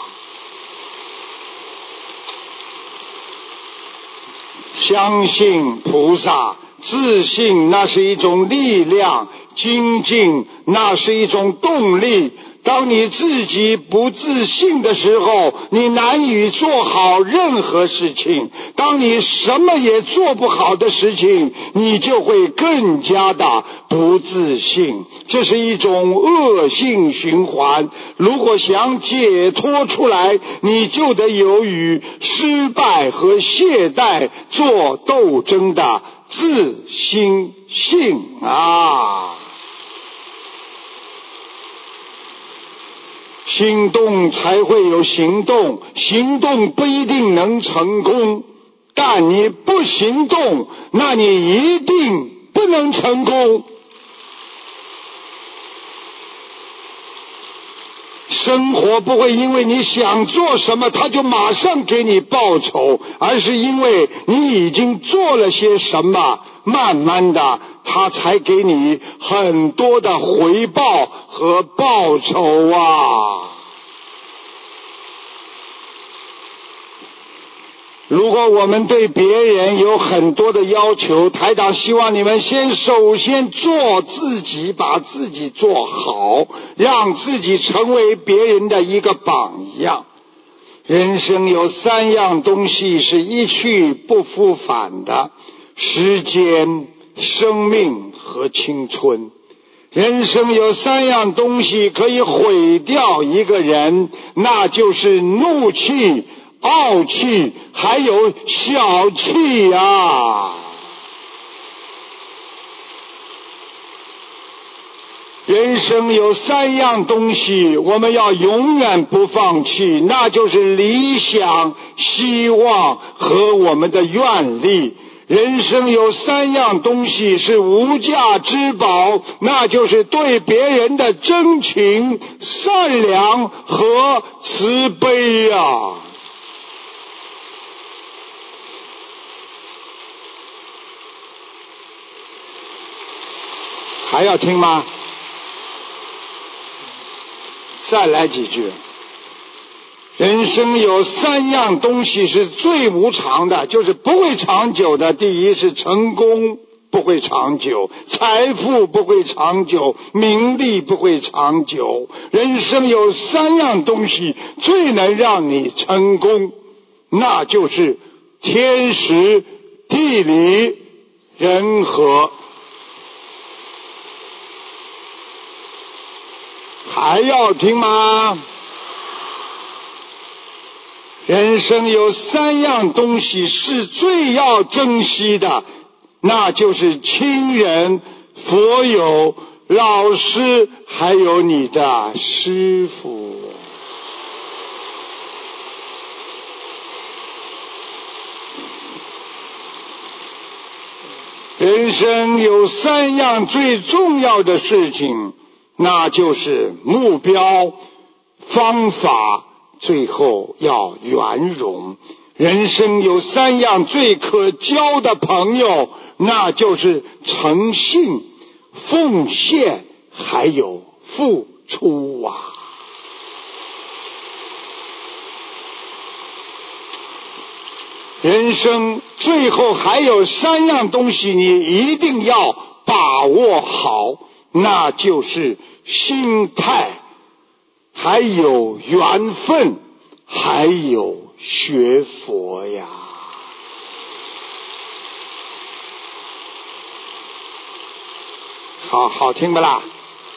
相信菩萨，自信那是一种力量，精进那是一种动力。当你自己不自信的时候，你难以做好任何事情。当你什么也做不好的事情，你就会更加的不自信。这是一种恶性循环。如果想解脱出来，你就得有与失败和懈怠做斗争的自心性啊！心动才会有行动，行动不一定能成功，但你不行动，那你一定不能成功。生活不会因为你想做什么，它就马上给你报酬，而是因为你已经做了些什么， 慢慢的他才给你很多的回报和报酬啊。如果我们对别人有很多的要求，台长希望你们先首先做自己，把自己做好，让自己成为别人的一个榜样。人生有三样东西是一去不复返的，时间、生命和青春。人生有三样东西可以毁掉一个人，那就是怒气、傲气还有小气啊。人生有三样东西我们要永远不放弃，那就是理想、希望和我们的愿力。人生有三样东西是无价之宝，那就是对别人的真情、善良和慈悲啊。还要听吗？再来几句。人生有三样东西是最无常的，就是不会长久的。第一是成功不会长久，财富不会长久，名利不会长久。人生有三样东西最能让你成功，那就是天时、地利、人和。还要听吗？人生有三样东西是最要珍惜的，那就是亲人、佛友、老师，还有你的师父。人生有三样最重要的事情，那就是目标、方法，最后要圆融。人生有三样最可交的朋友，那就是诚信、奉献还有付出啊。人生最后还有三样东西你一定要把握好，那就是心态，还有缘分，还有学佛呀。好好听不啦？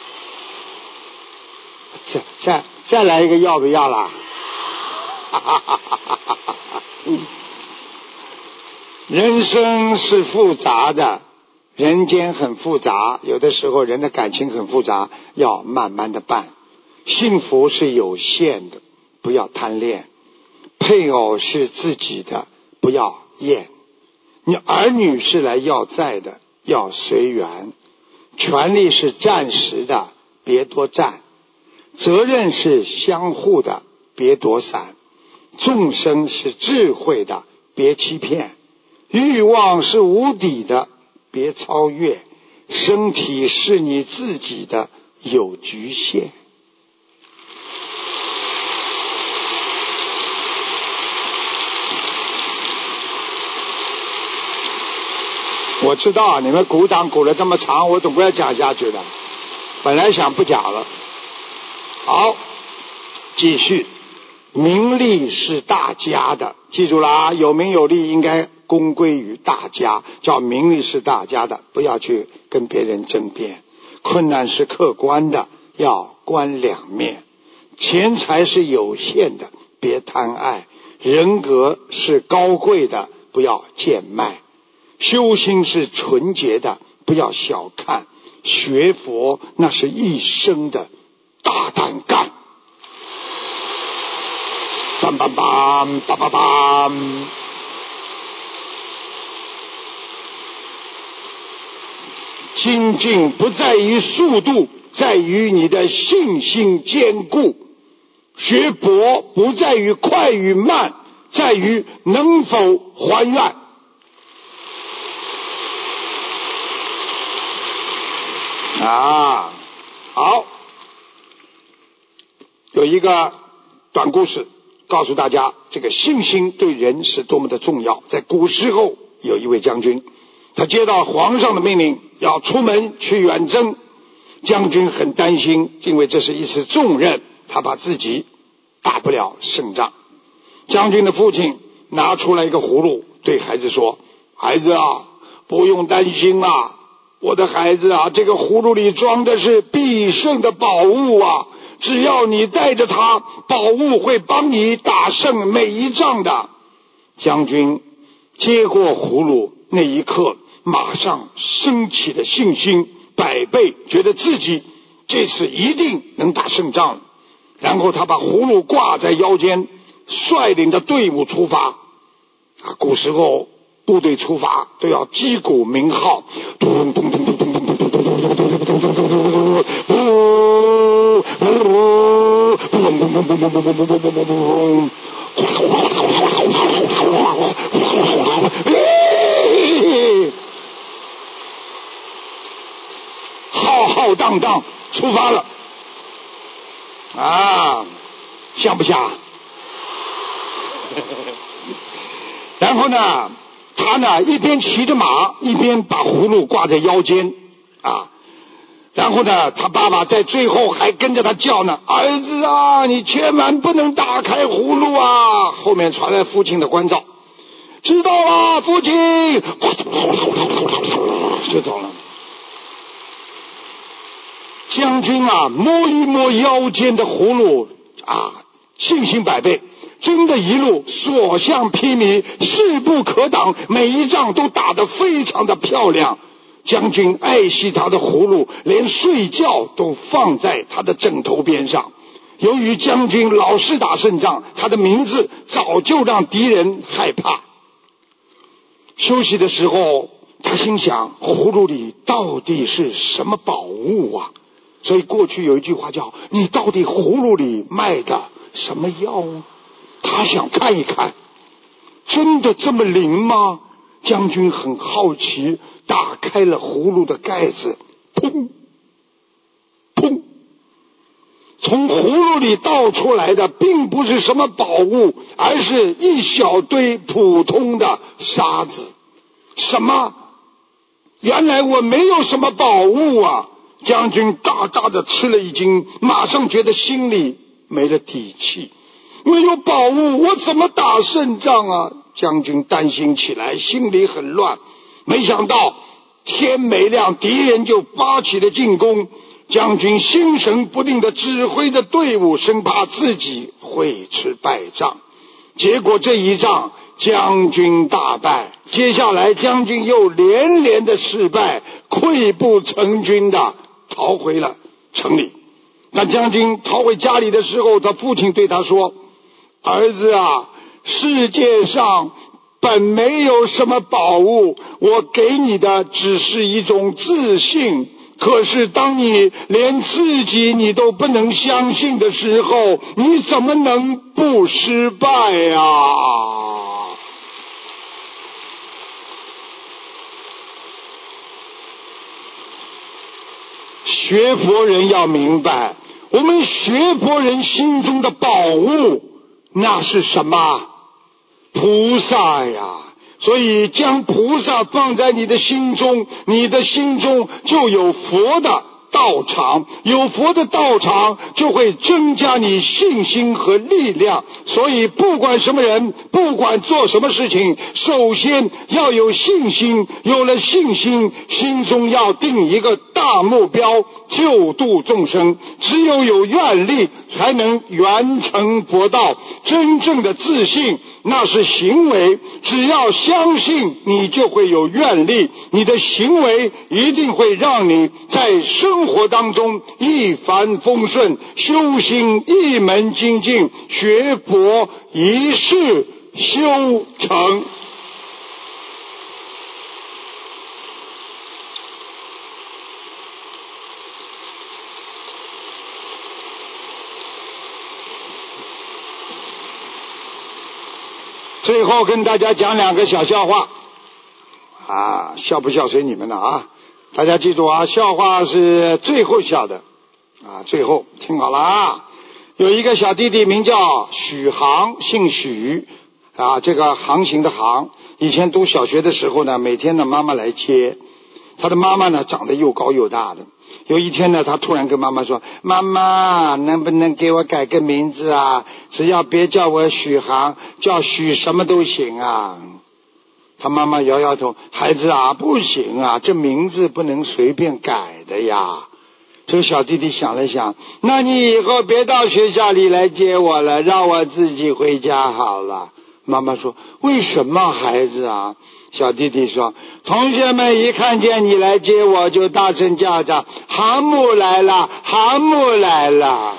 再再再来一个，要不要啦？哈哈哈哈哈哈！人生是复杂的，人间很复杂，有的时候人的感情很复杂，要慢慢的办。幸福是有限的，不要贪恋。配偶是自己的，不要厌。你儿女是来要债的，要随缘。权力是暂时的，别多占。责任是相互的，别躲闪。众生是智慧的，别欺骗。欲望是无底的，别超越。身体是你自己的，有局限。我知道你们鼓掌鼓了这么长，我总归要讲下去的，本来想不讲了。好，继续。名利是大家的，记住了啊，有名有利应该公归于大家，叫名利是大家的，不要去跟别人争辩。困难是客观的，要观两面。钱财是有限的，别贪爱。人格是高贵的，不要贱卖。修心是纯洁的，不要小看。学佛那是一生的，大胆干。梆梆梆梆梆梆。精进不在于速度，在于你的信心坚固。学佛不在于快与慢，在于能否还愿。 啊，好，有一个短故事告诉大家，这个信心对人是多么的重要。在古时候有一位将军，他接到皇上的命令要出门去远征，将军很担心，因为这是一次重任，他怕自己打不了胜仗。将军的父亲拿出来一个葫芦，对孩子说，孩子啊，不用担心啊，我的孩子啊，这个葫芦里装的是必胜的宝物啊，只要你带着它，宝物会帮你打胜每一仗的。将军接过葫芦，那一刻马上升起了信心百倍，觉得自己这次一定能打胜仗。然后他把葫芦挂在腰间，率领着队伍出发。啊，古时候部队出发都要击鼓鸣号，咚咚咚咚咚咚咚咚咚咚咚咚咚咚咚浩浩荡荡出发了啊，像不像？然后呢，他呢一边骑着马，一边把葫芦挂在腰间啊。然后呢，他爸爸在最后还跟着他叫呢，儿子啊，你千万不能打开葫芦啊！后面传来父亲的关照，知道了，父亲，就走了。将军啊，摸一摸腰间的葫芦啊，信心百倍，真的一路所向披靡，势不可挡，每一仗都打得非常的漂亮。将军爱惜他的葫芦，连睡觉都放在他的枕头边上。由于将军老是打胜仗，他的名字早就让敌人害怕。休息的时候，他心想，葫芦里到底是什么宝物啊？所以过去有一句话叫，你到底葫芦里卖的什么药啊？他想看一看，真的这么灵吗？将军很好奇，打开了葫芦的盖子，砰砰，从葫芦里倒出来的并不是什么宝物，而是一小堆普通的沙子。什么？原来我没有什么宝物啊！将军大大的吃了一惊，马上觉得心里没了底气。没有宝物，我怎么打胜仗啊？将军担心起来，心里很乱。没想到天没亮，敌人就发起了进攻。将军心神不定的指挥着队伍，生怕自己会吃败仗。结果这一仗将军大败，接下来将军又连连的失败，溃不成军的逃回了城里。当将军逃回家里的时候，他父亲对他说，儿子啊，世界上本没有什么宝物，我给你的只是一种自信。可是当你连自己你都不能相信的时候，你怎么能不失败呀？学佛人要明白，我们学佛人心中的宝物那是什么？菩萨呀！所以将菩萨放在你的心中，你的心中就有佛的道场，有佛的道场就会增加你信心和力量。所以不管什么人，不管做什么事情，首先要有信心，有了信心，心中要定一个大目标，救度众生。只有有愿力才能圆成佛道。真正的自信那是行为，只要相信，你就会有愿力，你的行为一定会让你在生活当中一帆风顺，修行一门精进，学佛一世修成。最后跟大家讲两个小笑话啊，笑不笑随你们的啊。 大家记住啊，笑话是最后笑的啊，最后听好了啊。有一个小弟弟名叫许航，姓许啊，这个航行的航。以前读小学的时候呢，每天呢妈妈来接，他的妈妈呢长得又高又大的。有一天呢，他突然跟妈妈说：“妈妈，能不能给我改个名字啊？只要别叫我许航，叫许什么都行啊。”他妈妈摇摇头：“孩子啊，不行啊，这名字不能随便改的呀。”这个小弟弟想了想，那你以后别到学校里来接我了，让我自己回家好了。妈妈说：“为什么孩子啊？”小弟弟说：“同学们一看见你来接我，就大声叫着航母来了，航母来了。”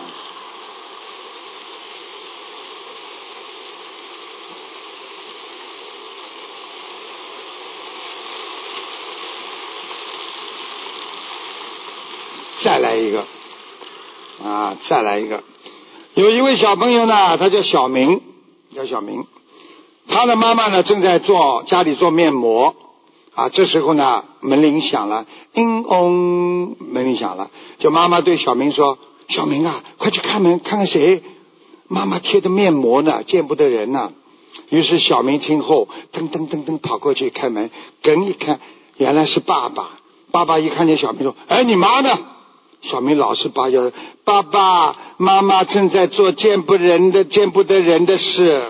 再来一个啊，再来一个。有一位小朋友呢，他叫小明，叫小明。他的妈妈呢正在做家里做面膜啊，这时候呢门铃响了，叮嗡，门铃响了，就妈妈对小明说：“小明啊，快去开门，看看谁。”妈妈贴的面膜呢，见不得人呢。于是小明听后，噔噔噔噔跑过去开门，梗一看，原来是爸爸。爸爸一看见小明说：“哎，你妈呢？”小明老实巴交：“爸爸妈妈正在做见不人的见不得人的事。”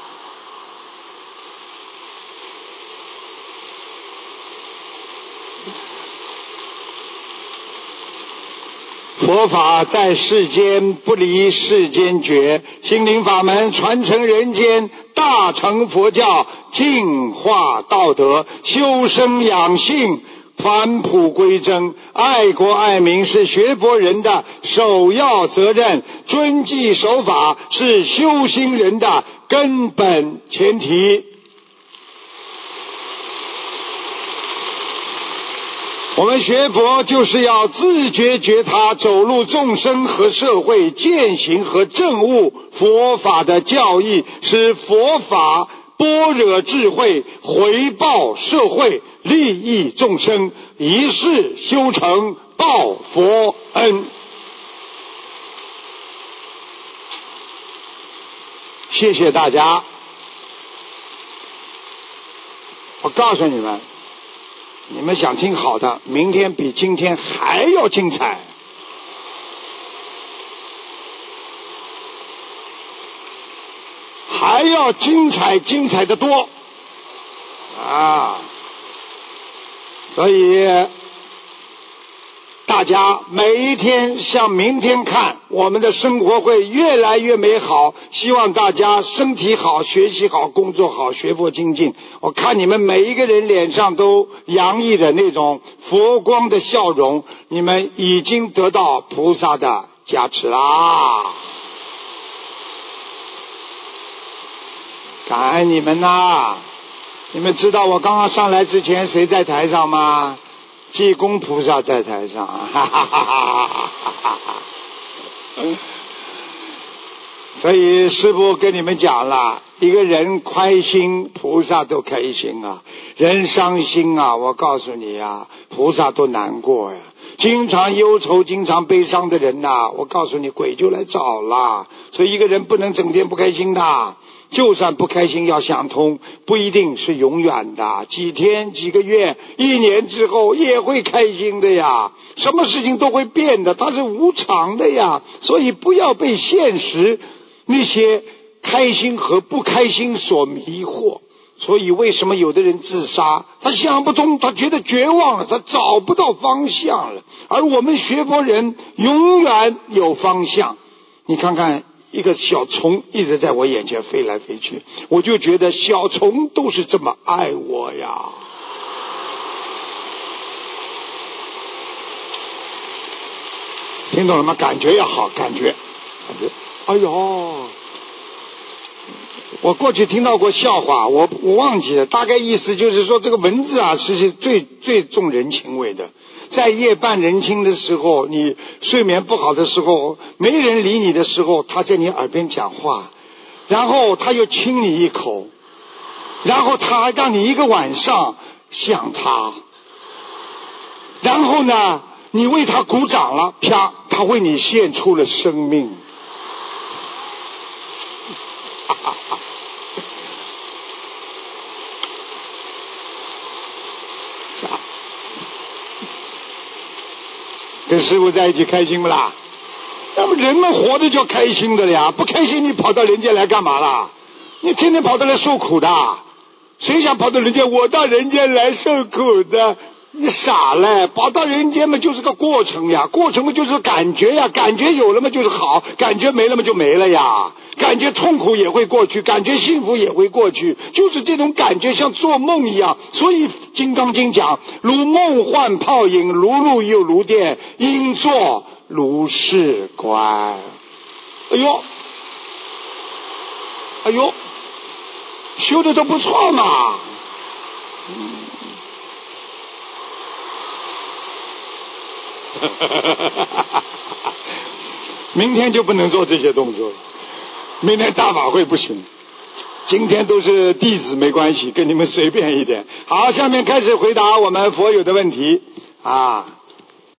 佛法在世间，不离世间觉，心灵法门传承人间，大乘佛教净化道德，修身养性，返璞归真，爱国爱民是学佛人的首要责任，遵纪守法是修心人的根本前提。我们学佛就是要自觉觉他，走入众生和社会，践行和证悟佛法的教义，使佛法般若智慧回报社会，利益众生，一世修成报佛恩。谢谢大家。我告诉你们，你们想听好的，明天比今天还要精彩。还要精彩，精彩的多啊！所以大家每一天向明天看，我们的生活会越来越美好。希望大家身体好，学习好，工作好，学佛精进。我看你们每一个人脸上都洋溢着那种佛光的笑容，你们已经得到菩萨的加持啦！感恩你们呐！你们知道我刚刚上来之前谁在台上吗？济公菩萨在台上，哈哈哈哈哈哈！所以师父跟你们讲了，一个人开心，菩萨都开心啊；人伤心啊，我告诉你啊，菩萨都难过呀。经常忧愁、经常悲伤的人呐、啊，我告诉你，鬼就来找了。所以一个人不能整天不开心的。就算不开心要想通，不一定是永远的，几天几个月一年之后也会开心的呀，什么事情都会变的，它是无常的呀。所以不要被现实那些开心和不开心所迷惑。所以为什么有的人自杀，他想不通，他觉得绝望了，他找不到方向了。而我们学佛人永远有方向。你看看一个小虫一直在我眼前飞来飞去，我就觉得小虫都是这么爱我呀。听懂了吗？感觉要好，感觉感觉哎呦，我过去听到过笑话，我我忘记了，大概意思就是说，这个蚊子啊是最最重人情味的。在夜半人静的时候，你睡眠不好的时候，没人理你的时候，他在你耳边讲话，然后他又亲你一口，然后他让你一个晚上想他。 然后呢，你为他鼓掌了，啪，他为你献出了生命。跟师父在一起开心不啦？那么人们活着就开心的了呀，不开心你跑到人间来干嘛啦？你天天跑到来受苦的，谁想跑到人间？我到人间来受苦的，你傻嘞！跑到人间嘛就是个过程呀，过程嘛就是感觉呀，感觉有了嘛就是好，感觉没了嘛就没了呀。感觉痛苦也会过去，感觉幸福也会过去，就是这种感觉像做梦一样。所以《金刚经》讲，如梦幻泡影，如露又如电，应作如是观。哎呦，哎呦，修的都不错嘛。明天就不能做这些动作，明天大法会不行，今天都是弟子，没关系，跟你们随便一点。好，下面开始回答我们佛友的问题啊。